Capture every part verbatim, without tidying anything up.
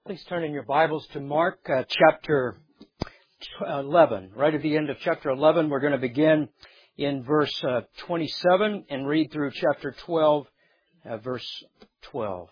Please turn in your Bibles to Mark uh, chapter eleven. Right at the end of chapter eleven, we're going to begin in verse uh, twenty-seven and read through chapter twelve, uh, verse twelve.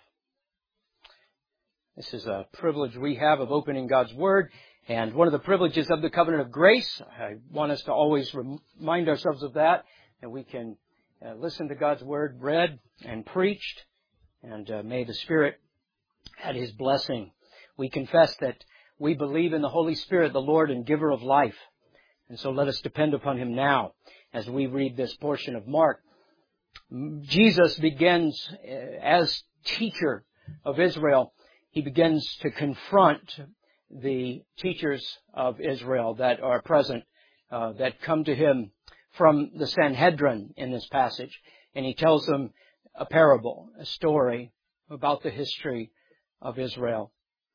This is a privilege we have of opening God's Word, and one of the privileges of the covenant of grace. I want us to always remind ourselves of that, and we can uh, listen to God's Word read and preached, and uh, may the Spirit add His blessing. We confess that we believe in the Holy Spirit, the Lord and giver of life. And so let us depend upon Him now as we read this portion of Mark. Jesus begins as teacher of Israel. He begins to confront the teachers of Israel that are present, uh, that come to Him from the Sanhedrin in this passage. And He tells them a parable, a story about the history of Israel.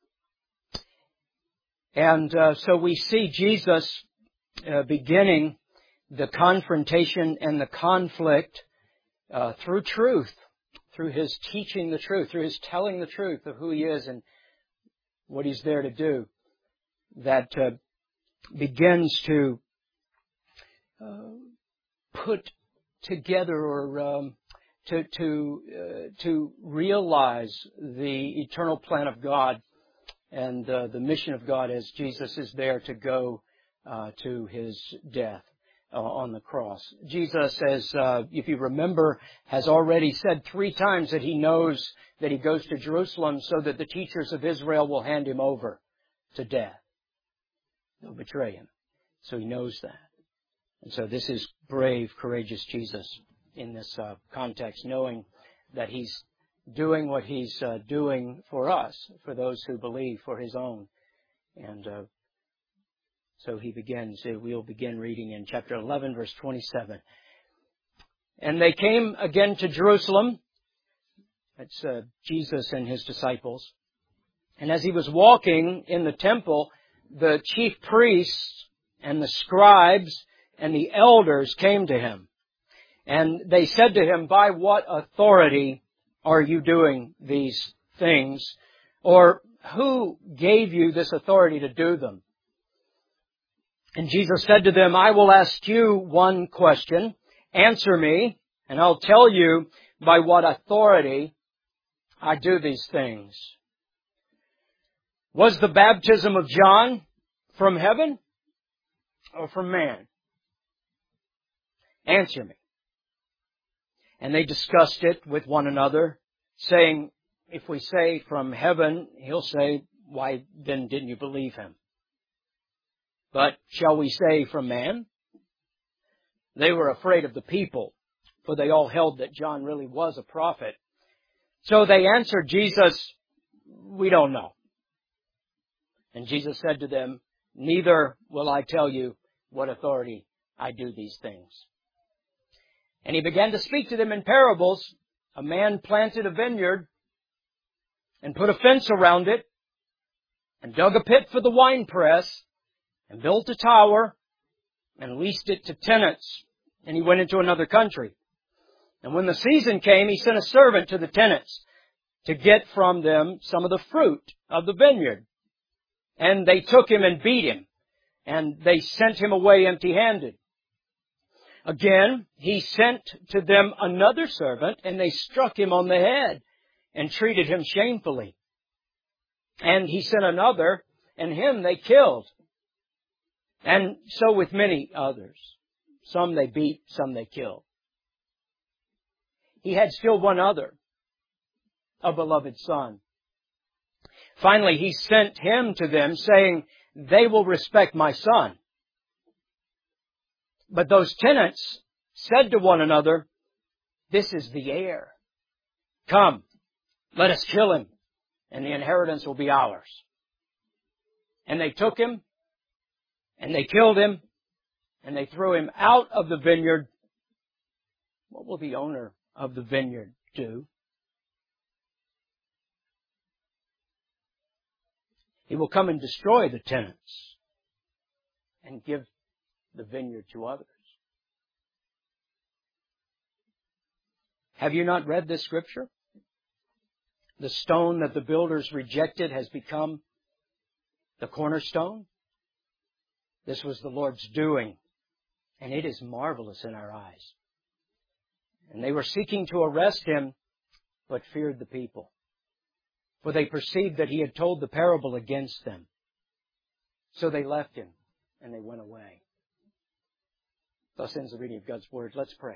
And uh, so we see Jesus uh, beginning the confrontation and the conflict uh, through truth, through His teaching the truth, through His telling the truth of who He is and what He's there to do, that uh, begins to uh, put together or um, to to uh, to realize the eternal plan of God and uh, the mission of God as Jesus is there to go uh, to His death uh, on the cross. Jesus, as uh, if you remember, has already said three times that He knows that He goes to Jerusalem so that the teachers of Israel will hand Him over to death. They'll betray Him. So He knows that. And so this is brave, courageous Jesus in this uh, context, knowing that He's doing what He's uh, doing for us, for those who believe, for His own. And uh, so He begins, we'll begin reading in chapter eleven, verse twenty-seven. And they came again to Jerusalem. That's uh, Jesus and His disciples. And as He was walking in the temple, the chief priests and the scribes and the elders came to Him. And they said to Him, "By what authority are you doing these things? Or who gave you this authority to do them?" And Jesus said to them, "I will ask you one question. Answer me, and I'll tell you by what authority I do these things. Was the baptism of John from heaven or from man? Answer me." And they discussed it with one another, saying, "If we say from heaven," He'll say, "Why then didn't you believe Him? But shall we say from man?" They were afraid of the people, for they all held that John really was a prophet. So they answered Jesus, "We don't know." And Jesus said to them, "Neither will I tell you what authority I do these things." And He began to speak to them in parables. A man planted a vineyard and put a fence around it and dug a pit for the winepress and built a tower and leased it to tenants. And he went into another country. And when the season came, he sent a servant to the tenants to get from them some of the fruit of the vineyard. And they took him and beat him, and they sent him away empty-handed. Again, he sent to them another servant, and they struck him on the head and treated him shamefully. And he sent another, and him they killed. And so with many others. Some they beat, some they killed. He had still one other, a beloved son. Finally, he sent him to them, saying, "They will respect my son." But those tenants said to one another, "This is the heir. Come, let us kill him, and the inheritance will be ours." And they took him, and they killed him, and they threw him out of the vineyard. What will the owner of the vineyard do? He will come and destroy the tenants and give the vineyard to others. Have you not read this scripture? The stone that the builders rejected has become the cornerstone. This was the Lord's doing, and it is marvelous in our eyes. And they were seeking to arrest Him, but feared the people, for they perceived that He had told the parable against them. So they left Him, and they went away. Thus ends the reading of God's Word. Let's pray.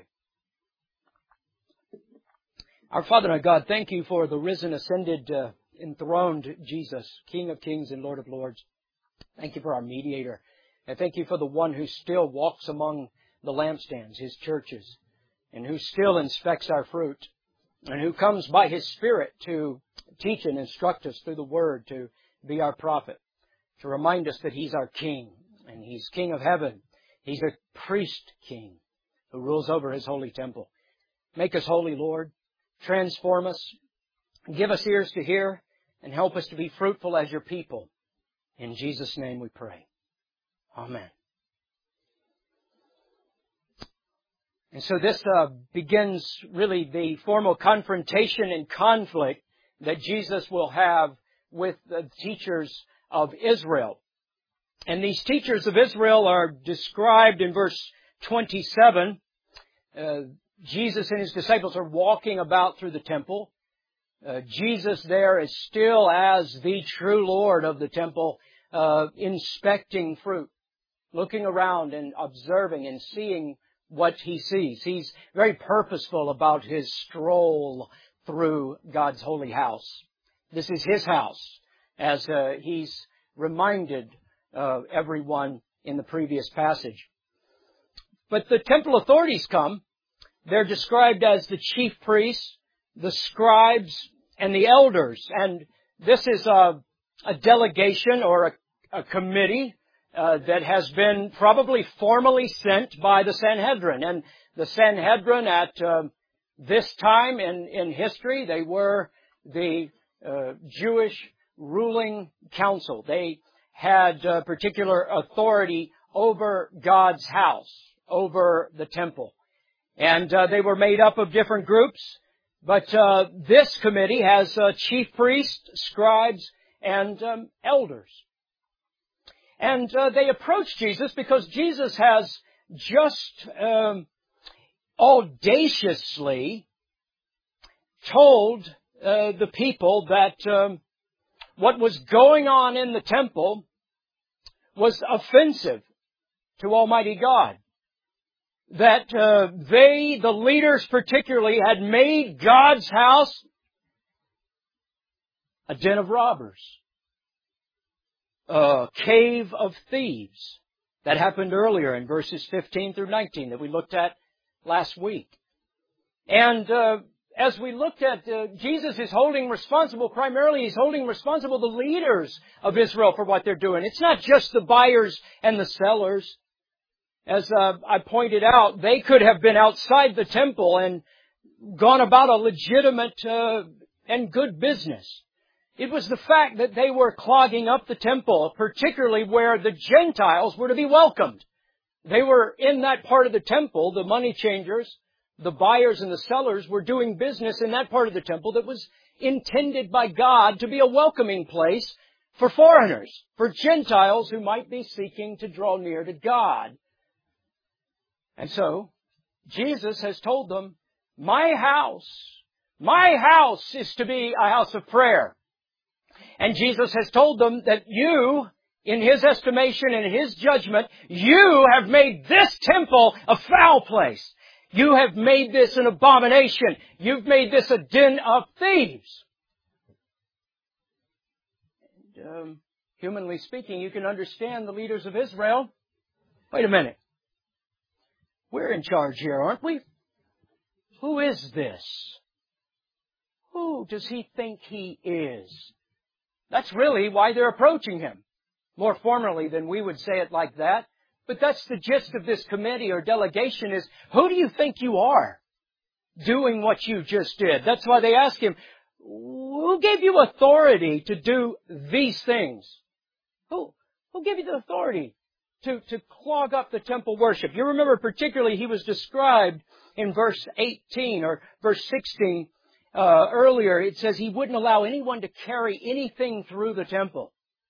Our Father and our God, thank You for the risen, ascended, uh, enthroned Jesus, King of kings and Lord of lords. Thank You for our mediator. And thank You for the one who still walks among the lampstands, His churches, and who still inspects our fruit, and who comes by His Spirit to teach and instruct us through the Word, to be our prophet, to remind us that He's our King, and He's King of heaven. He's a priest king who rules over His holy temple. Make us holy, Lord. Transform us. Give us ears to hear, and help us to be fruitful as Your people. In Jesus' name we pray. Amen. And so this uh, begins really the formal confrontation and conflict that Jesus will have with the teachers of Israel. And these teachers of Israel are described in verse twenty-seven. Uh, Jesus and His disciples are walking about through the temple. Uh, Jesus there is still as the true Lord of the temple, uh, inspecting fruit, looking around and observing and seeing what He sees. He's very purposeful about His stroll through God's holy house. This is His house, as uh, He's reminded uh, everyone in the previous passage. But the temple authorities come. They're described as the chief priests, the scribes, and the elders. And this is a, a delegation or a, a committee uh, that has been probably formally sent by the Sanhedrin. And the Sanhedrin at uh, this time in, in history, they were the uh, Jewish ruling council. They had uh, particular authority over God's house, over the temple. And uh, they were made up of different groups. But uh, this committee has uh, chief priests, scribes, and um, elders. And uh, they approach Jesus because Jesus has just um, audaciously told uh, the people that um, what was going on in the temple was offensive to Almighty God. That uh, they, the leaders particularly, had made God's house a den of robbers, a cave of thieves. That happened earlier in verses fifteen through nineteen that we looked at last week. And uh, as we looked at, uh, Jesus is holding responsible, primarily He's holding responsible the leaders of Israel for what they're doing. It's not just the buyers and the sellers. As uh, I pointed out, they could have been outside the temple and gone about a legitimate uh, and good business. It was the fact that they were clogging up the temple, particularly where the Gentiles were to be welcomed. They were in that part of the temple, the money changers, the buyers and the sellers were doing business in that part of the temple that was intended by God to be a welcoming place for foreigners, for Gentiles who might be seeking to draw near to God. And so, Jesus has told them, my house, my house is to be a house of prayer. And Jesus has told them that you, in His estimation and in His judgment, you have made this temple a foul place. You have made this an abomination. You've made this a den of thieves. And, um, humanly speaking, you can understand the leaders of Israel. Wait a minute. We're in charge here, aren't we? Who is this? Who does he think he is? That's really why they're approaching Him. More formally than we would say it like that. But that's the gist of this committee or delegation is, who do you think you are doing what you just did? That's why they ask Him, who gave you authority to do these things? Who, who gave you the authority to, to clog up the temple worship? You remember particularly He was described in verse eighteen or verse sixteen uh, earlier, it says He wouldn't allow anyone to carry anything through the temple.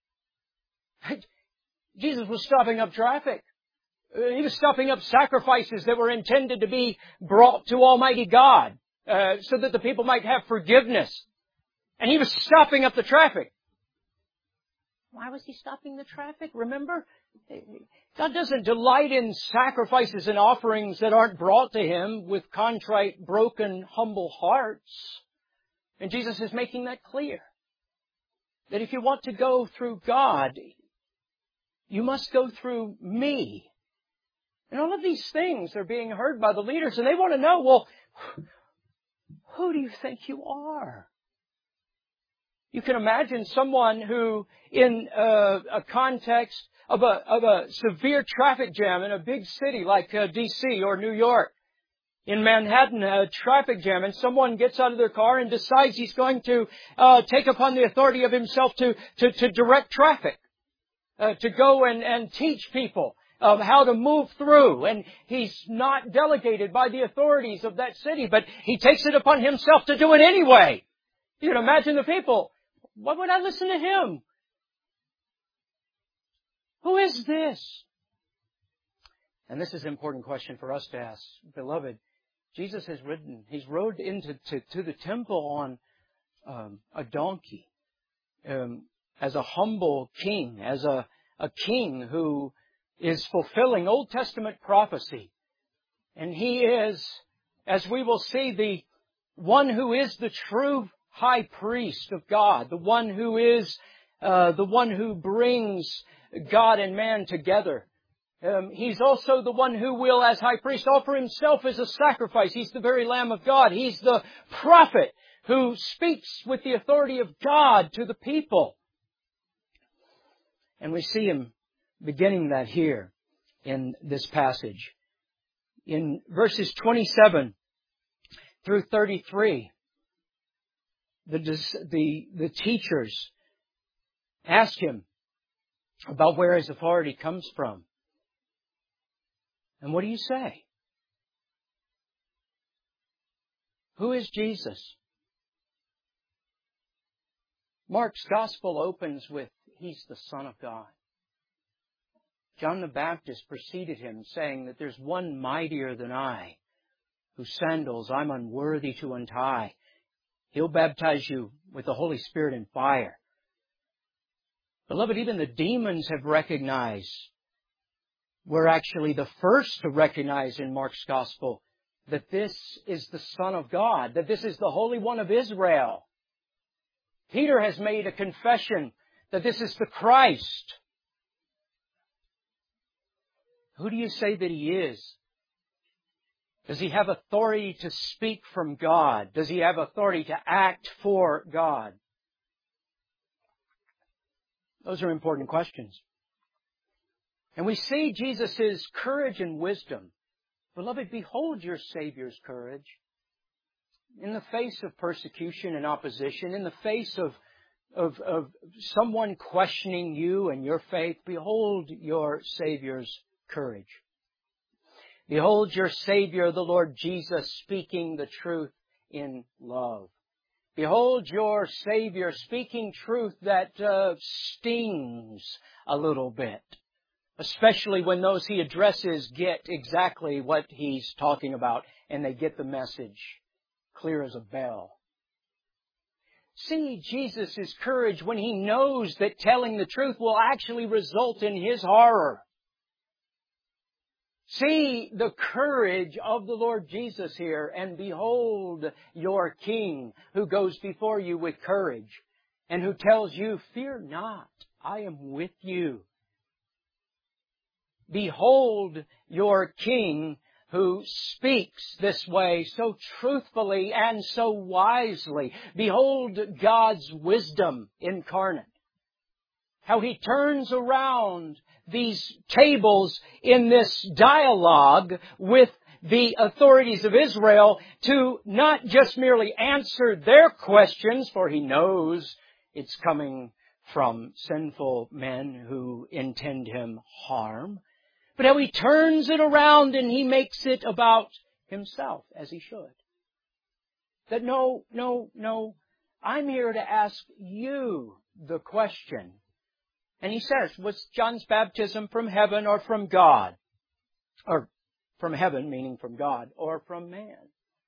Jesus was stopping up traffic. He was stopping up sacrifices that were intended to be brought to Almighty God, uh, so that the people might have forgiveness. And He was stopping up the traffic. Why was He stopping the traffic? Remember, God doesn't delight in sacrifices and offerings that aren't brought to Him with contrite, broken, humble hearts. And Jesus is making that clear. That if you want to go through God, you must go through me. And all of these things are being heard by the leaders, and they want to know, well, who do you think you are? You can imagine someone who, in a, a context of a, of a severe traffic jam in a big city like uh, D C or New York, in Manhattan, a traffic jam, and someone gets out of their car and decides he's going to uh, take upon the authority of himself to, to, to direct traffic, uh, to go and, and teach people of how to move through. And he's not delegated by the authorities of that city, but he takes it upon himself to do it anyway. You can imagine the people. Why would I listen to him? Who is this? And this is an important question for us to ask. Beloved, Jesus has ridden, He's rode into to, to the temple on um, a donkey, um, as a humble king, as a, a king who is fulfilling Old Testament prophecy. And He is, as we will see, the one who is the true high priest of God, the one who is uh, the one who brings God and man together. Um, he's also the one who will, as high priest, offer Himself as a sacrifice. He's the very Lamb of God. He's the prophet who speaks with the authority of God to the people. And we see Him beginning that here in this passage. In verses twenty-seven through thirty-three, the, the, the teachers ask Him about where His authority comes from. And what do you say? Who is Jesus? Mark's Gospel opens with, He's the Son of God. John the Baptist preceded Him, saying that there's one mightier than I, whose sandals I'm unworthy to untie. He'll baptize you with the Holy Spirit and fire. Beloved, even the demons have recognized, we're actually the first to recognize in Mark's Gospel, that this is the Son of God, that this is the Holy One of Israel. Peter has made a confession that this is the Christ. Who do you say that He is? Does He have authority to speak from God? Does He have authority to act for God? Those are important questions. And we see Jesus' courage and wisdom. Beloved, behold your Savior's courage. In the face of persecution and opposition, in the face of, of, of someone questioning you and your faith, behold your Savior's courage. Behold your Savior, the Lord Jesus, speaking the truth in love. Behold your Savior speaking truth that uh, stings a little bit, especially when those He addresses get exactly what He's talking about and they get the message clear as a bell. See Jesus' courage when He knows that telling the truth will actually result in His horror. See the courage of the Lord Jesus here, and behold your King who goes before you with courage and who tells you, fear not, I am with you. Behold your King who speaks this way so truthfully and so wisely. Behold God's wisdom incarnate. How He turns around these tables in this dialogue with the authorities of Israel to not just merely answer their questions, for He knows it's coming from sinful men who intend Him harm, but how He turns it around and He makes it about Himself, as He should. That no, no, no, I'm here to ask you the question. And he says, was John's baptism from heaven or from God? Or from heaven, meaning from God, or from man?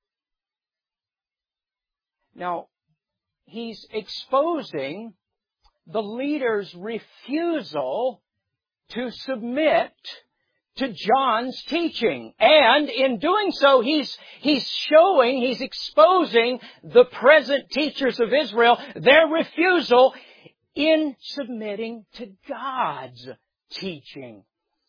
Now, he's exposing the leader's refusal to submit to John's teaching. And in doing so, he's, he's showing, he's exposing the present teachers of Israel, their refusal in submitting to God's teaching.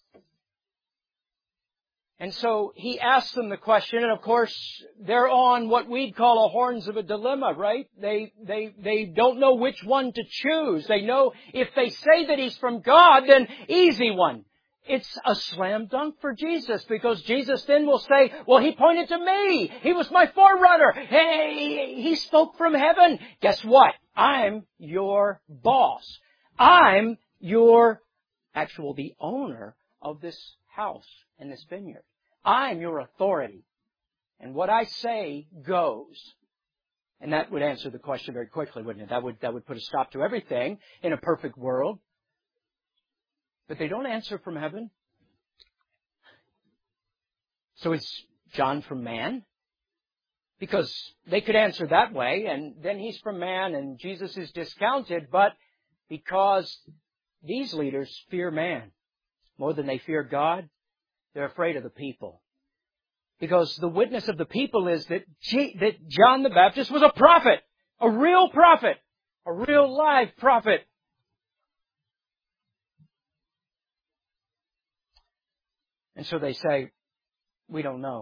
And so he asks them the question, and of course, they're on what we'd call a horns of a dilemma, right? They, they, they don't know which one to choose. They know if they say that He's from God, then easy one. It's a slam dunk for Jesus, because Jesus then will say, well, He pointed to me. He was my forerunner. Hey, He spoke from heaven. Guess what? I'm your boss. I'm your, actual, the owner of this house and this vineyard. I'm your authority. And what I say goes. And that would answer the question very quickly, wouldn't it? That would, that would put a stop to everything in a perfect world. But they don't answer from heaven. So is John from man? Because they could answer that way, and then He's from man, and Jesus is discounted. But because these leaders fear man more than they fear God, they're afraid of the people. Because the witness of the people is that, G- that John the Baptist was a prophet, a real prophet, a real live prophet. And so they say, we don't know.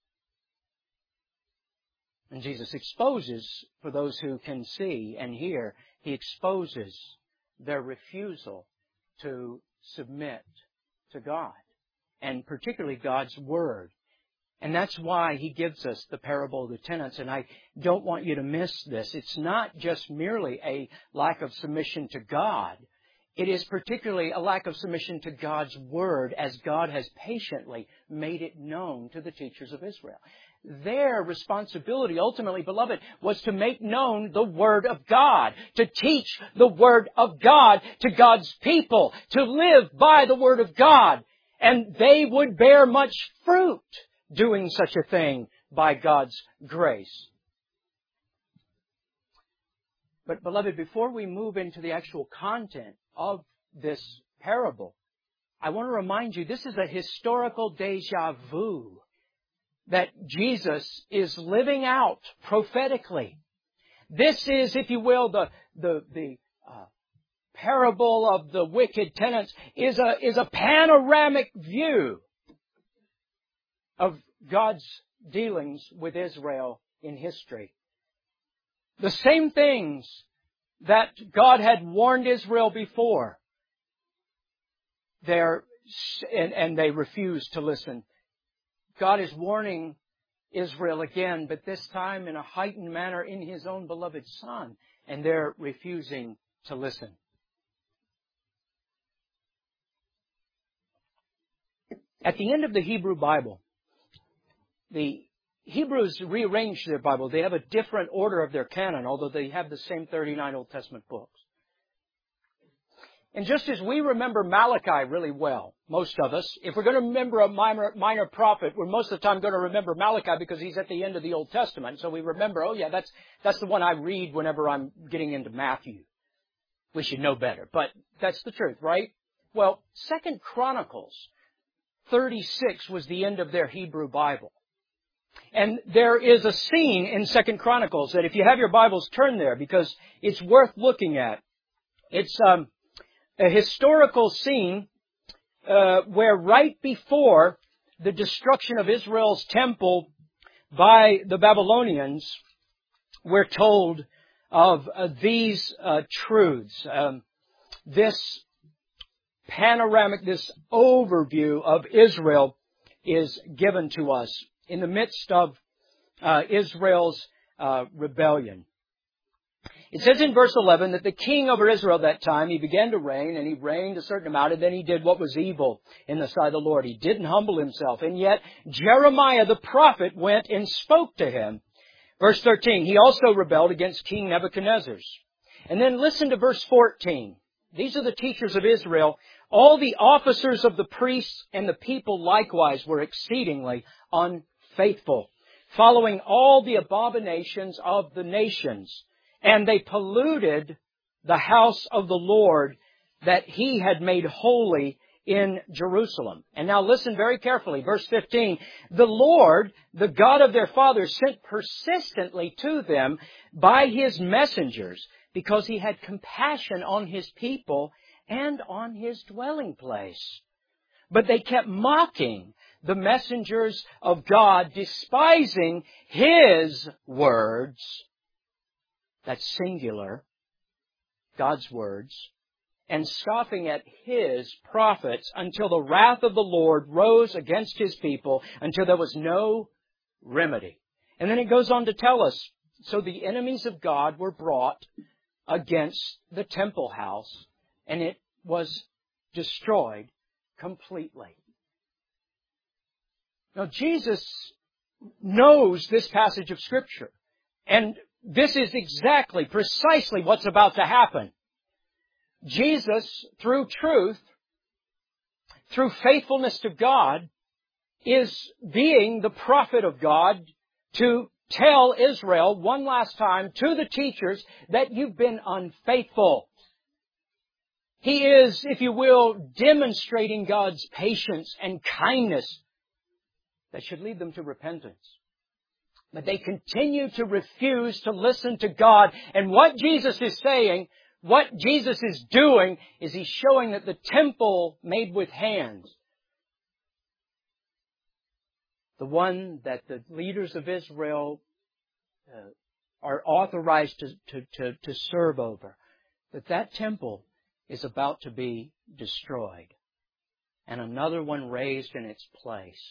And Jesus exposes, for those who can see and hear, He exposes their refusal to submit to God, and particularly God's Word. And that's why He gives us the parable of the tenants. And I don't want you to miss this. It's not just merely a lack of submission to God. It is particularly a lack of submission to God's Word, as God has patiently made it known to the teachers of Israel. Their responsibility, ultimately, beloved, was to make known the Word of God, to teach the Word of God to God's people, to live by the Word of God. And they would bear much fruit doing such a thing by God's grace. But, beloved, before we move into the actual content of this parable, I want to remind you, this is a historical déjà vu that Jesus is living out prophetically. This is, if you will, the the the uh, parable of the wicked tenants is a is a panoramic view of God's dealings with Israel in history. The same things that God had warned Israel before, they're, and, and they refused to listen. God is warning Israel again, but this time in a heightened manner in His own beloved Son, and they're refusing to listen. At the end of the Hebrew Bible, the Hebrews rearranged their Bible. They have a different order of their canon, although they have the same thirty-nine Old Testament books. And just as we remember Malachi really well, most of us, if we're going to remember a minor, minor prophet, we're most of the time going to remember Malachi because he's at the end of the Old Testament. So we remember, oh yeah, that's that's the one I read whenever I'm getting into Matthew. We should know better, but that's the truth, right? Well, Second Chronicles thirty-six was the end of their Hebrew Bible. And there is a scene in Second Chronicles that if you have your Bibles, turn there because it's worth looking at. It's um, a historical scene uh, where right before the destruction of Israel's temple by the Babylonians, we're told of uh, these uh, truths. Um, this panoramic, this overview of Israel is given to us in the midst of uh, Israel's uh, rebellion. It says in verse eleven that the king over Israel that time, he began to reign, and he reigned a certain amount, and then he did what was evil in the sight of the Lord. He didn't humble himself. And yet Jeremiah the prophet went and spoke to him Verse thirteen, he also rebelled against King Nebuchadnezzar. And then listen to verse fourteen. These are the teachers of Israel. All the officers of the priests and the people likewise were exceedingly unfaithful, following all the abominations of the nations. And they polluted the house of the Lord that He had made holy in Jerusalem. And now listen very carefully. Verse fifteen, the Lord, the God of their fathers, sent persistently to them by His messengers, because He had compassion on His people and on His dwelling place. But they kept mocking the messengers of God, despising His words. That's singular, God's words. And scoffing at His prophets, until the wrath of the Lord rose against His people, until there was no remedy. And then it goes on to tell us, so the enemies of God were brought against the temple house, and it was destroyed completely. Now, Jesus knows this passage of Scripture, and this is exactly, precisely what's about to happen. Jesus, through truth, through faithfulness to God, is being the prophet of God to tell Israel one last time, to the teachers, that you've been unfaithful. He is, if you will, demonstrating God's patience and kindness that should lead them to repentance. But they continue to refuse to listen to God. And what Jesus is saying, what Jesus is doing, is He's showing that the temple made with hands, the one that the leaders of Israel uh, are authorized to, to, to, to serve over, that that temple is about to be destroyed and another one raised in its place.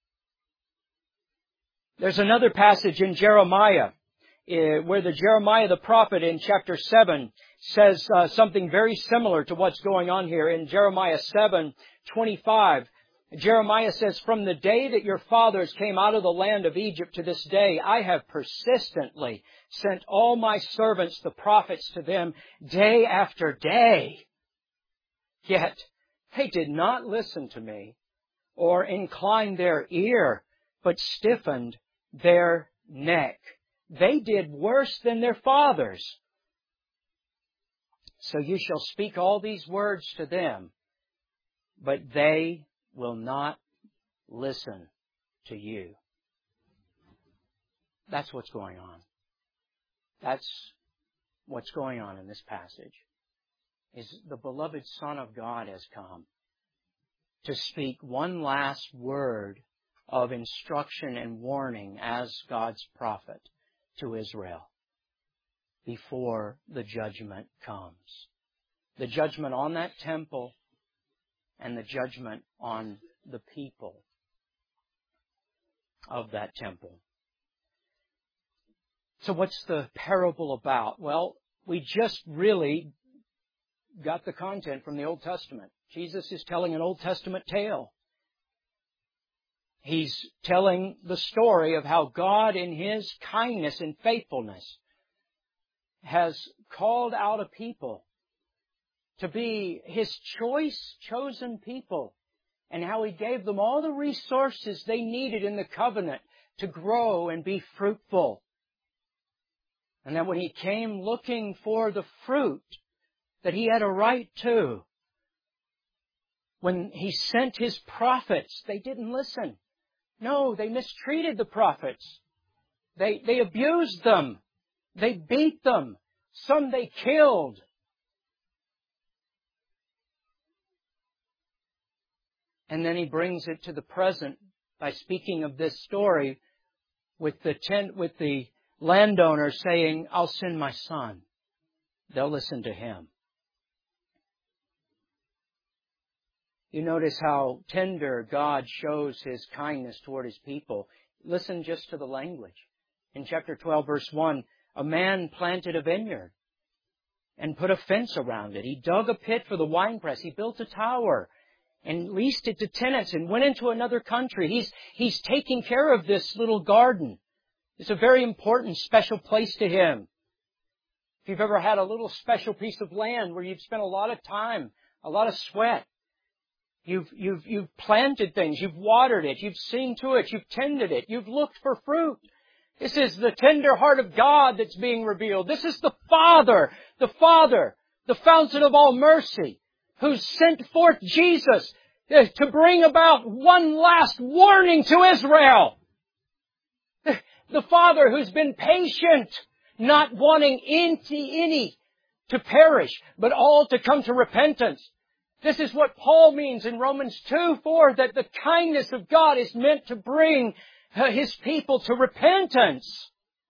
There's another passage in Jeremiah uh, where the Jeremiah the prophet in chapter seven says uh, something very similar to what's going on here. In Jeremiah seven twenty-five, Jeremiah says, from the day that your fathers came out of the land of Egypt to this day, I have persistently sent all my servants, the prophets, to them day after day. Yet they did not listen to me or incline their ear, but stiffened their neck. They did worse than their fathers. So you shall speak all these words to them, but they will not listen to you. That's what's going on. That's what's going on in this passage. Is the beloved Son of God has come to speak one last word of instruction and warning as God's prophet to Israel before the judgment comes. The judgment on that temple and the judgment on the people of that temple. So what's the parable about? Well, we just really got the content from the Old Testament. Jesus is telling an Old Testament tale. He's telling the story of how God, in His kindness and faithfulness, has called out a people to be His choice, chosen people, and how He gave them all the resources they needed in the covenant to grow and be fruitful. And that when He came looking for the fruit that He had a right to, when He sent His prophets, they didn't listen. No, they mistreated the prophets. They, they abused them. They beat them. Some they killed. And then He brings it to the present by speaking of this story with the tent, with the landowner saying, I'll send my son. They'll listen to him. You notice how tender God shows His kindness toward His people. Listen just to the language. In chapter twelve, verse one, a man planted a vineyard and put a fence around it. He dug a pit for the winepress. He built a tower and leased it to tenants and went into another country. He's, he's taking care of this little garden It's a very important, special place to Him. If you've ever had a little special piece of land where you've spent a lot of time, a lot of sweat, you've, you've, you've planted things, you've watered it, you've seen to it, you've tended it, you've looked for fruit. This is the tender heart of God that's being revealed. This is the Father, the Father, the fountain of all mercy, who sent forth Jesus to bring about one last warning to Israel. The Father who's been patient, not wanting any, any to perish, but all to come to repentance. This is what Paul means in Romans two four, that the kindness of God is meant to bring His people to repentance.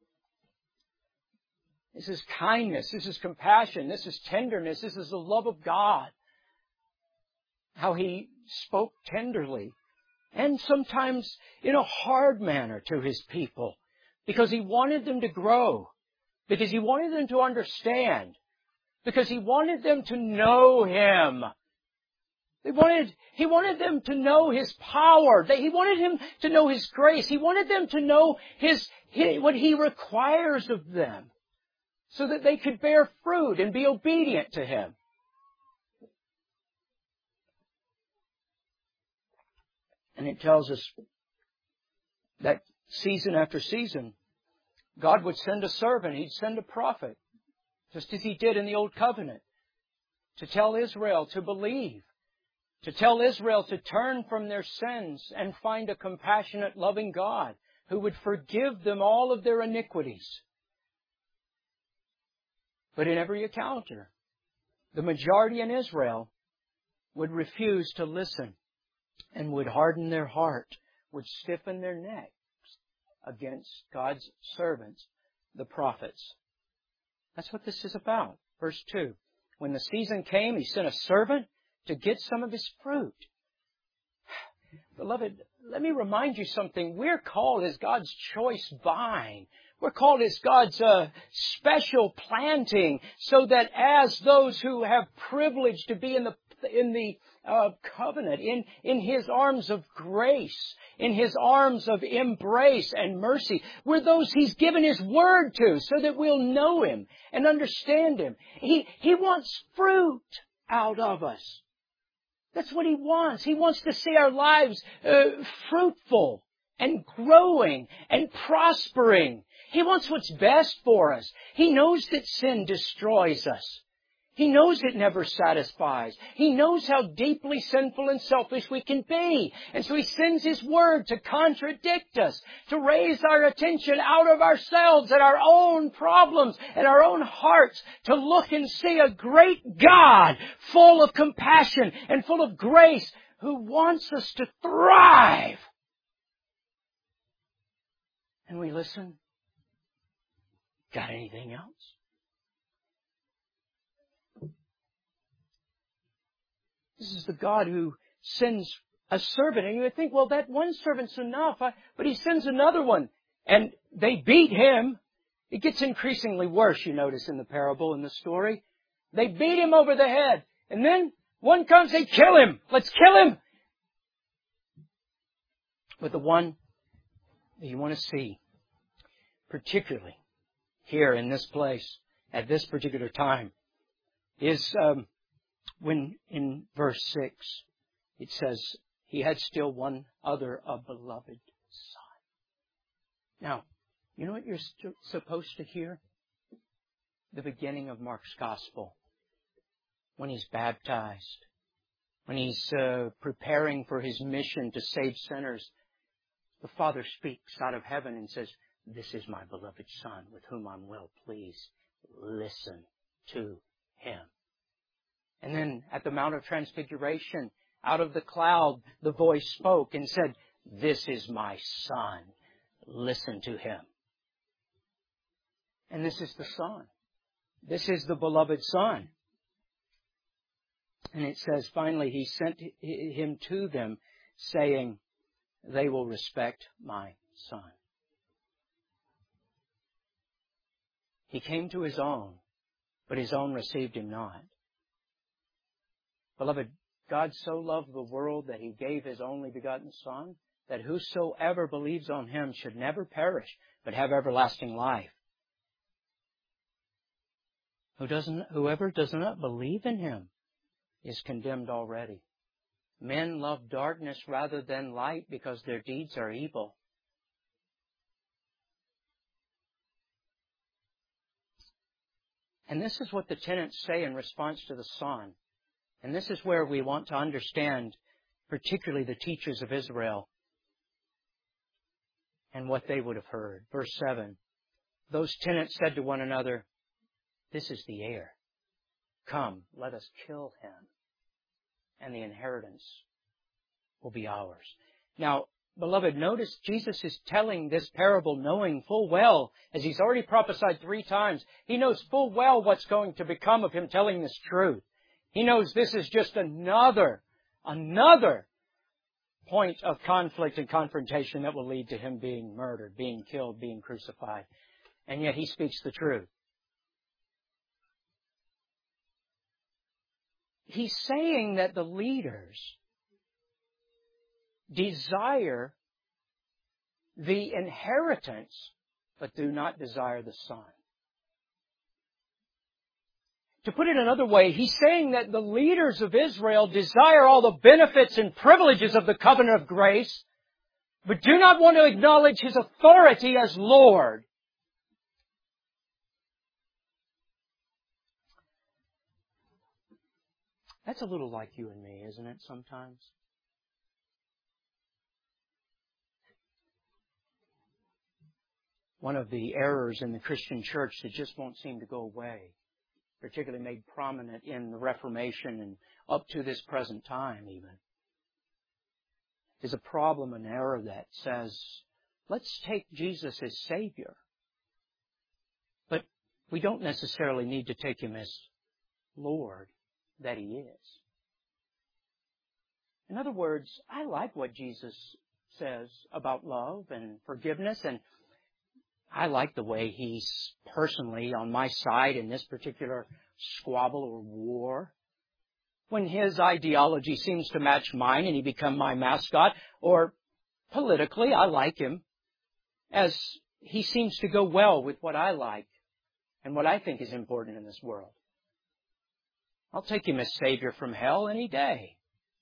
This is kindness. This is compassion. This is tenderness. This is the love of God. How He spoke tenderly and sometimes in a hard manner to His people because He wanted them to grow, because He wanted them to understand, because He wanted them to know Him. He wanted, he wanted them to know His power. He wanted Him to know His grace. He wanted them to know His, His, what He requires of them so that they could bear fruit and be obedient to Him. And it tells us that season after season, God would send a servant. He'd send a prophet, just as He did in the Old Covenant, to tell Israel to believe, to tell Israel to turn from their sins and find a compassionate, loving God who would forgive them all of their iniquities. But in every encounter, the majority in Israel would refuse to listen and would harden their heart, would stiffen their necks against God's servants, the prophets. That's what this is about. Verse two. When the season came, He sent a servant to get some of His fruit. Beloved, let me remind you something. We're called as God's choice vine. We're called as God's uh, special planting, so that as those who have privilege to be in the in the uh, covenant, in in His arms of grace, in His arms of embrace and mercy, we're those He's given His word to, so that we'll know Him and understand Him. He He wants fruit out of us. That's what He wants. He wants to see our lives uh, fruitful and growing and prospering. He wants what's best for us. He knows that sin destroys us. He knows it never satisfies. He knows how deeply sinful and selfish we can be. And so He sends His word to contradict us, to raise our attention out of ourselves and our own problems and our own hearts, to look and see a great God full of compassion and full of grace who wants us to thrive. And we listen. Got anything else? This is the God who sends a servant. And you would think, well, that one servant's enough. But He sends another one. And they beat him. It gets increasingly worse, you notice, in the parable, in the story. They beat him over the head. And then one comes, they kill him. Let's kill him. But the one that you want to see, particularly here in this place, at this particular time, is um, when in verse six it says, He had still one other, a beloved Son. Now, you know what you're st- supposed to hear? The beginning of Mark's Gospel. When He's baptized. When He's uh, preparing for His mission to save sinners. The Father speaks out of heaven and says, This is my beloved Son with whom I'm well pleased. Listen to Him. And then at the Mount of Transfiguration, out of the cloud, the voice spoke and said, This is my Son. Listen to Him. And this is the Son. This is the beloved Son. And it says, finally, He sent Him to them, saying, They will respect my Son. He came to His own, but His own received Him not. Beloved, God so loved the world that He gave His only begotten Son, that whosoever believes on Him should never perish, but have everlasting life. Who doesn't, whoever does not believe in Him is condemned already. Men love darkness rather than light because their deeds are evil. And this is what the tenets say in response to the Son. And this is where we want to understand, particularly the teachers of Israel, and what they would have heard. Verse seven. Those tenants said to one another, "This is the heir. Come, let us kill him, and the inheritance will be ours." Now, beloved, notice Jesus is telling this parable knowing full well, as He's already prophesied three times, He knows full well what's going to become of Him telling this truth. He knows this is just another, another point of conflict and confrontation that will lead to Him being murdered, being killed, being crucified. And yet He speaks the truth. He's saying that the leaders desire the inheritance, but do not desire the Son. To put it another way, He's saying that the leaders of Israel desire all the benefits and privileges of the covenant of grace, but do not want to acknowledge His authority as Lord. That's a little like you and me, isn't it, sometimes? One of the errors in the Christian church that just won't seem to go away, particularly made prominent in the Reformation and up to this present time even, is a problem, an error that says, let's take Jesus as Savior, but we don't necessarily need to take Him as Lord that He is. In other words, I like what Jesus says about love and forgiveness, and I like the way He's personally on my side in this particular squabble or war. When His ideology seems to match mine and He becomes my mascot, or politically, I like Him as He seems to go well with what I like and what I think is important in this world. I'll take Him as Savior from hell any day.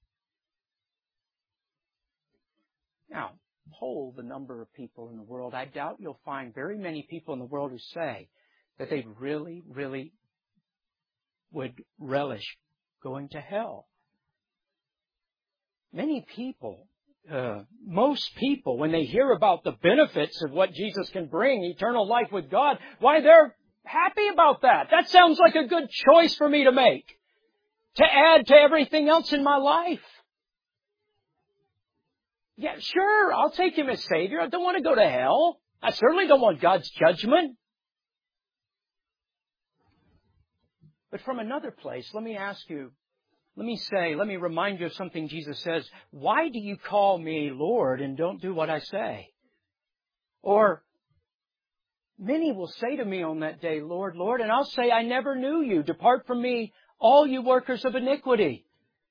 Now, poll the number of people in the world. I doubt you'll find very many people in the world who say that they really, really would relish going to hell. Many people, uh, most people, when they hear about the benefits of what Jesus can bring, eternal life with God, why, they're happy about that. That sounds like a good choice for me to make, to add to everything else in my life. Yeah, sure, I'll take Him as Savior. I don't want to go to hell. I certainly don't want God's judgment. But from another place, let me ask you, let me say, let me remind you of something Jesus says. Why do you call me Lord and don't do what I say? Or, many will say to me on that day, Lord, Lord, and I'll say, I never knew you. Depart from me, all you workers of iniquity.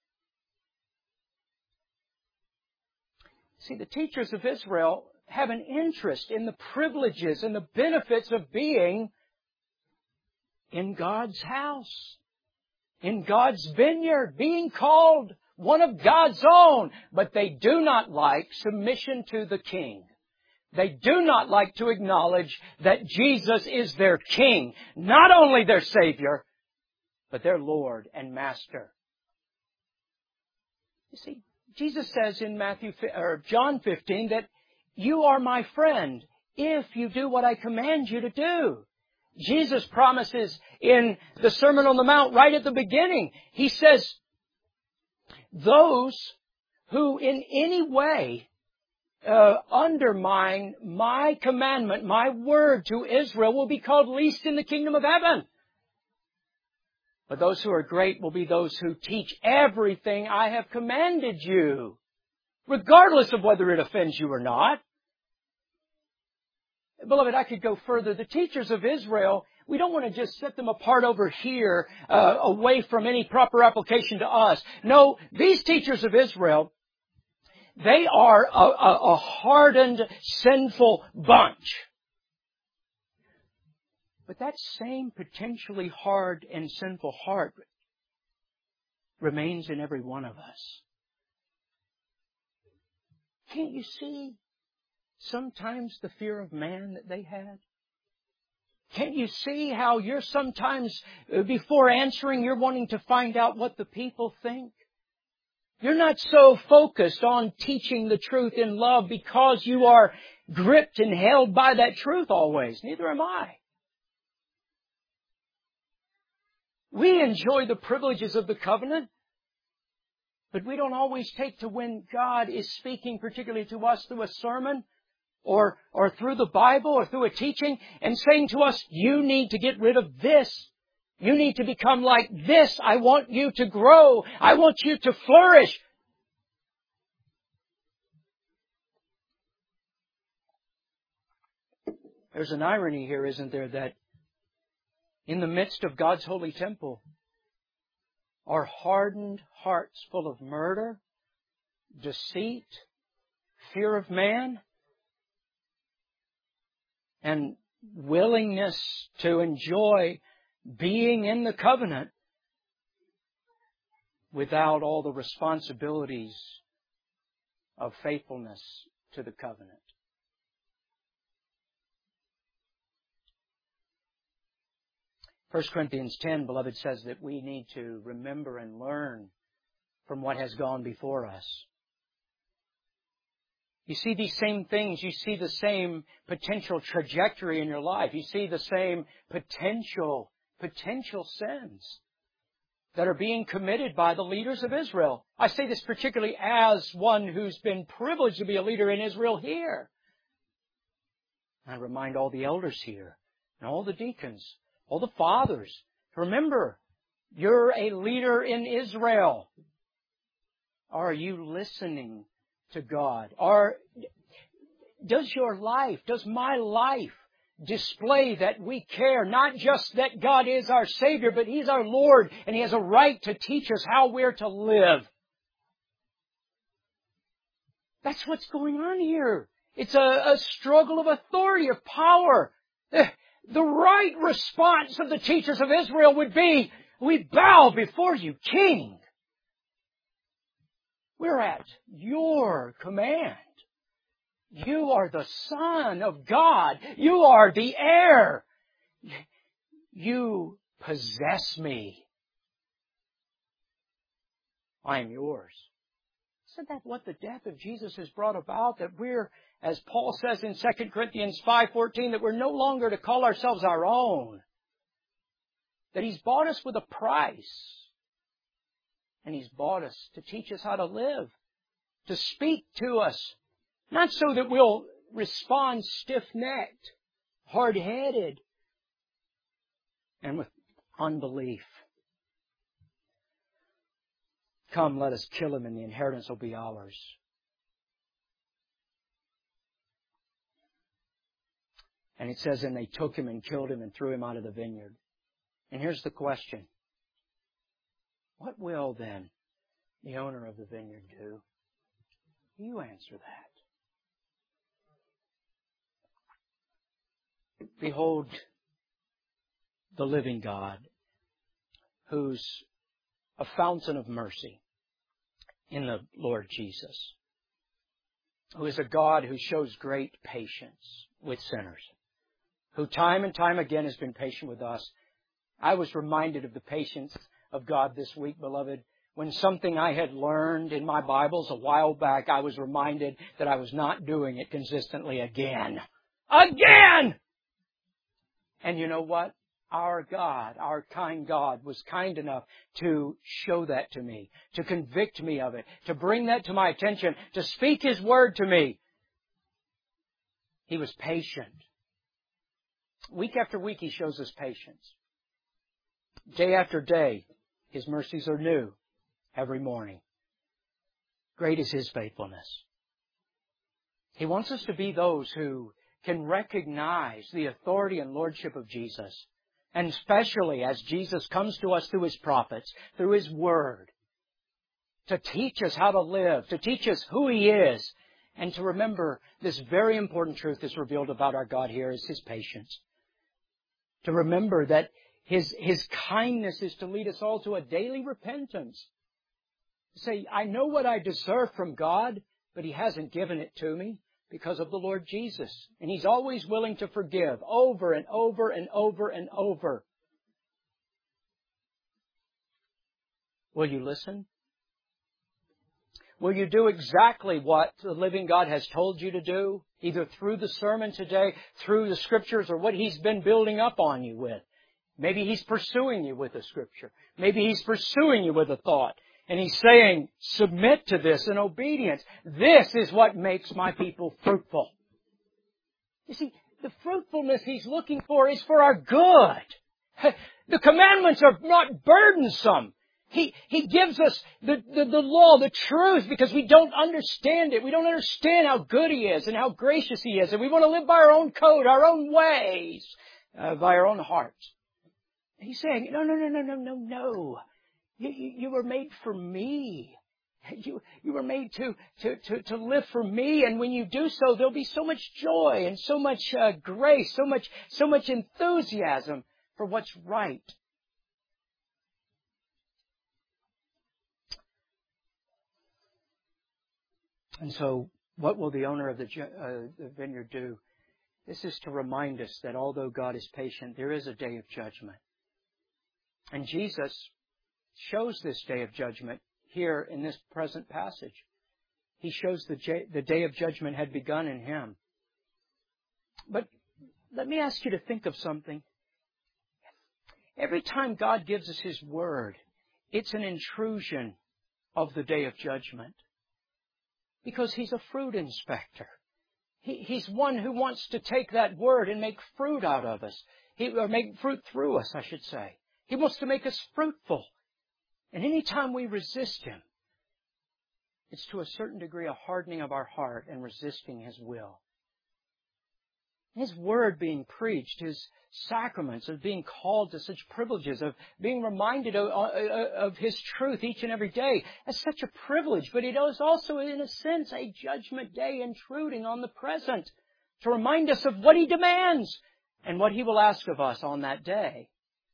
See, the teachers of Israel have an interest in the privileges and the benefits of being in God's house, in God's vineyard, being called one of God's own. But they do not like submission to the King. They do not like to acknowledge that Jesus is their King, not only their Savior, but their Lord and Master. You see, Jesus says in Matthew or John fifteen that you are my friend if you do what I command you to do. Jesus promises in the Sermon on the Mount right at the beginning, He says, those who in any way uh, undermine my commandment, my word to Israel will be called least in the kingdom of heaven. But those who are great will be those who teach everything I have commanded you, regardless of whether it offends you or not. Beloved, I could go further. The teachers of Israel, we don't want to just set them apart over here, uh, away from any proper application to us. No, these teachers of Israel, they are a, a, a hardened, sinful bunch. But that same potentially hard and sinful heart remains in every one of us. Can't you see sometimes the fear of man that they had? Can't you see how you're sometimes, before answering, you're wanting to find out what the people think? You're not so focused on teaching the truth in love because you are gripped and held by that truth always. Neither am I. We enjoy the privileges of the covenant, but we don't always take to when God is speaking particularly to us through a sermon or, or through the Bible or through a teaching and saying to us, you need to get rid of this. You need to become like this. I want you to grow. I want you to flourish. There's an irony here, isn't there, that in the midst of God's holy temple are hardened hearts full of murder, deceit, fear of man, and willingness to enjoy being in the covenant without all the responsibilities of faithfulness to the covenant. First Corinthians ten, beloved, says that we need to remember and learn from what has gone before us. You see these same things. You see the same potential trajectory in your life. You see the same potential, potential sins that are being committed by the leaders of Israel. I say this particularly as one who's been privileged to be a leader in Israel here. I remind all the elders here and all the deacons, all the fathers, remember, you're a leader in Israel. Are you listening to God? Or does your life, does my life display that we care, not just that God is our Savior, but He's our Lord, and He has a right to teach us how we're to live? That's what's going on here. It's a, a struggle of authority, of power. The right response of the teachers of Israel would be, we bow before you, King. We're at your command. You are the Son of God. You are the heir. You possess me. I am yours. Isn't that what the death of Jesus has brought about? That we're, as Paul says in Second Corinthians five fourteen, that we're no longer to call ourselves our own. That He's bought us with a price. And He's bought us to teach us how to live, to speak to us. Not so that we'll respond stiff-necked, hard-headed, and with unbelief. Come, let us kill Him, and the inheritance will be ours. And it says, and they took Him and killed Him and threw Him out of the vineyard. And here's the question. What will then the owner of the vineyard do? You answer that. Behold the living God, who's a fountain of mercy in the Lord Jesus, who is a God who shows great patience with sinners, who time and time again has been patient with us. I was reminded of the patience of God this week, beloved. When something I had learned in my Bibles a while back, I was reminded that I was not doing it consistently again. Again! And you know what? Our God, our kind God, was kind enough to show that to me, to convict me of it, to bring that to my attention, to speak His word to me. He was patient. Week after week, He shows us patience. Day after day, His mercies are new every morning. Great is His faithfulness. He wants us to be those who can recognize the authority and lordship of Jesus. And especially as Jesus comes to us through His prophets, through His Word, to teach us how to live, to teach us who He is, and to remember this very important truth is revealed about our God here is His patience. To remember that His, His kindness is to lead us all to a daily repentance. Say, I know what I deserve from God, but He hasn't given it to me because of the Lord Jesus. And He's always willing to forgive over and over and over and over. Will you listen? Will you do exactly what the living God has told you to do, either through the sermon today, through the Scriptures, or what He's been building up on you with? Maybe He's pursuing you with a Scripture. Maybe He's pursuing you with a thought. And He's saying, submit to this in obedience. This is what makes my people fruitful. You see, the fruitfulness He's looking for is for our good. The commandments are not burdensome. He, he gives us the, the, the law, the truth, because we don't understand it. We don't understand how good He is and how gracious He is. And we want to live by our own code, our own ways, uh, by our own hearts. And He's saying, no, no, no, no, no, no, no. You, you, you were made for me. You, you were made to, to, to, to live for me. And when you do so, there'll be so much joy and so much uh, grace, so much, so much enthusiasm for what's right. And so, what will the owner of the, uh, the vineyard do? This is to remind us that although God is patient, there is a day of judgment. And Jesus shows this day of judgment here in this present passage. He shows the, j- the day of judgment had begun in Him. But let me ask you to think of something. Every time God gives us His Word, it's an intrusion of the day of judgment. Because He's a fruit inspector. He, he's one who wants to take that Word and make fruit out of us. He, or make fruit through us, I should say. He wants to make us fruitful. And any time we resist Him, it's to a certain degree a hardening of our heart and resisting His will. His Word being preached, His sacraments of being called to such privileges, of being reminded of, of His truth each and every day, that's such a privilege. But it is also, in a sense, a judgment day intruding on the present to remind us of what He demands and what He will ask of us on that day.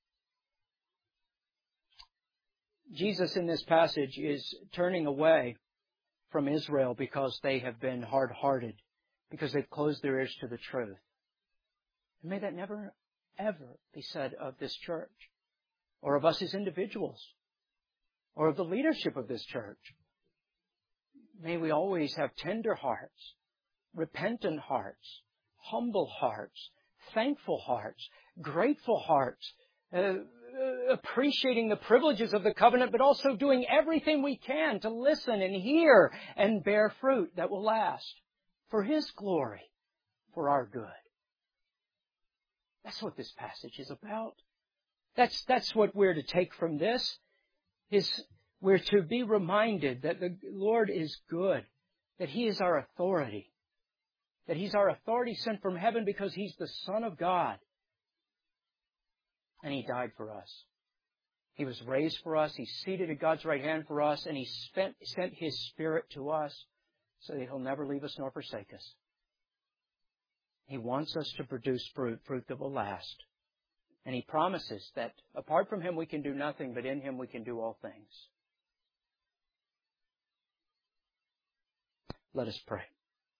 Jesus in this passage is turning away from Israel because they have been hard-hearted, because they've closed their ears to the truth. And may that never, ever be said of this church, or of us as individuals, or of the leadership of this church. May we always have tender hearts, repentant hearts, humble hearts, thankful hearts, grateful hearts, uh, appreciating the privileges of the covenant, but also doing everything we can to listen and hear and bear fruit that will last for His glory, for our good. That's what this passage is about. That's, that's what we're to take from this. Is we're to be reminded that the Lord is good, that He is our authority, that He's our authority sent from heaven because He's the Son of God. And He died for us. He was raised for us. He's seated at God's right hand for us. And He spent, sent His Spirit to us so that He'll never leave us nor forsake us. He wants us to produce fruit, fruit that will last. And He promises that apart from Him we can do nothing, but in Him we can do all things. Let us pray.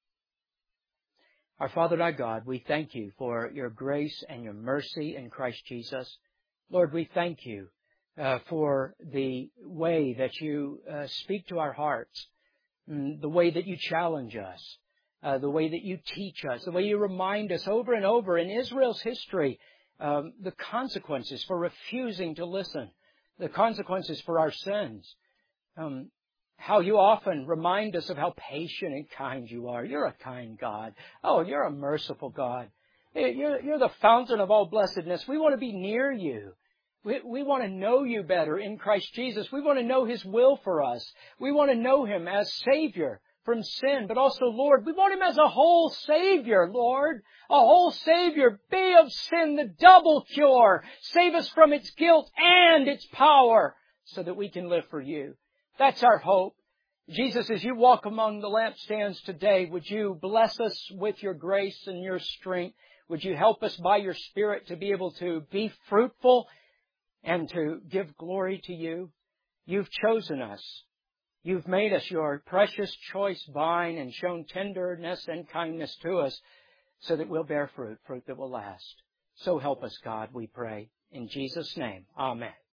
Our Father, our God, we thank You for Your grace and Your mercy in Christ Jesus. Lord, we thank You uh, for the way that You uh, speak to our hearts, the way that You challenge us, uh, the way that You teach us, the way You remind us over and over in Israel's history um, the consequences for refusing to listen, the consequences for our sins. Um, How You often remind us of how patient and kind You are. You're a kind God. Oh, You're a merciful God. You're, you're the fountain of all blessedness. We want to be near You. We, we want to know You better in Christ Jesus. We want to know His will for us. We want to know Him as Savior from sin, but also, Lord, we want Him as a whole Savior, Lord. A whole Savior. Be of sin the double cure. Save us from its guilt and its power so that we can live for You. That's our hope. Jesus, as you walk among the lampstands today, would you bless us with your grace and your strength? Would you help us by your Spirit to be able to be fruitful and to give glory to you? You've chosen us. You've made us your precious choice vine and shown tenderness and kindness to us so that we'll bear fruit, fruit that will last. So help us, God, we pray. In Jesus' name, amen.